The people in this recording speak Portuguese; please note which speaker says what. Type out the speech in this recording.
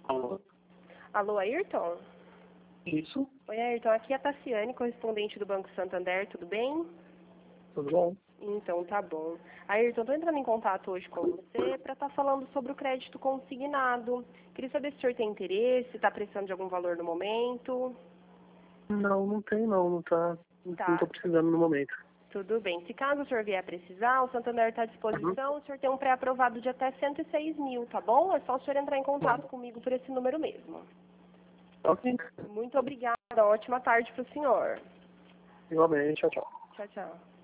Speaker 1: Alô?
Speaker 2: Alô, Ayrton?
Speaker 1: Isso?
Speaker 2: Oi, Ayrton. Aqui é a Tassiane, correspondente do Banco Santander. Tudo bem?
Speaker 1: Tudo bom?
Speaker 2: Então, tá bom. Ayrton, estou entrando em contato hoje com você para estar falando sobre o crédito consignado. Queria saber se o senhor tem interesse, está precisando de algum valor no momento.
Speaker 1: Não, não tem não. Não tá. Não
Speaker 2: Tá,
Speaker 1: tô precisando no momento.
Speaker 2: tudo bem. Se caso o senhor vier a precisar, o Santander está à disposição. O senhor tem um pré-aprovado de até 106 mil, tá bom? É só o senhor entrar em contato comigo por esse número mesmo.
Speaker 1: Ok.
Speaker 2: Muito obrigada. Ótima tarde para o senhor.
Speaker 1: Igualmente. Tchau, tchau.
Speaker 2: Tchau, tchau.